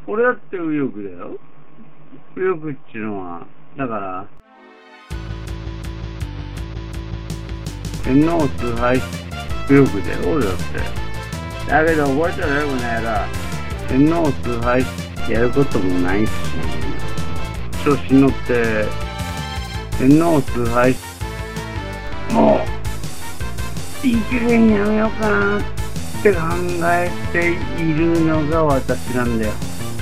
俺だって右翼だよ。右翼っていうのは、だから、天皇崇拝右翼だよ、俺だって。だけど覚えたらよくないら、天皇崇拝やることもないし、調子に乗って、天皇崇拝、もう、いい加減やめようかなって考えているのが私なんだよ。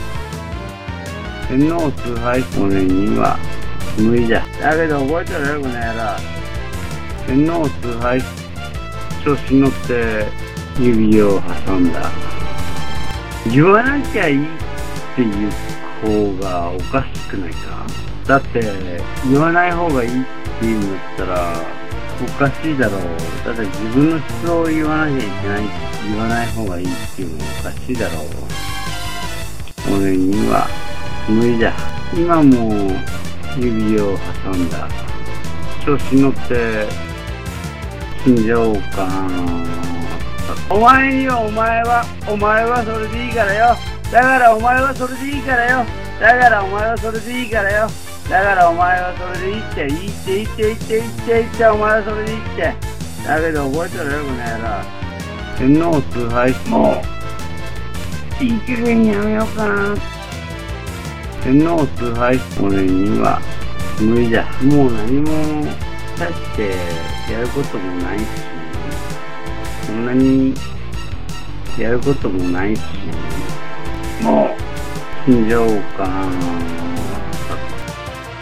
天皇崇拝俺には無理だ。だけど覚えたらよくないら、天皇崇拝調子に乗って指を挟んだ。言わなきゃいいっていう方がおかしくないか。だって言わない方がいいって言うんだったらおかしいだろう。だって自分の思想を言わなきゃいけない、言わない方がいいっていうのもおかしいだろう。俺には無理だ。今も指を挟んだ。調子に乗って死んじゃおうかな。お前にはお前はそれでいいからよ。だからお前はそれでいいからよ。だからお前はそれでいいからよ。だからお前はそれでいいって、いいっていいっていいっていいっていいって、お前はそれでいいって。だけど覚えたらよくないな。天皇崇拝もういい加減やめようかな。天皇崇拝俺には無理だ。もう何も大してやることもないし、そんなにやることもないし、もう死んじゃおうかな。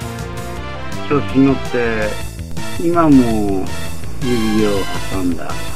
調子に乗って今も指を挟んだ。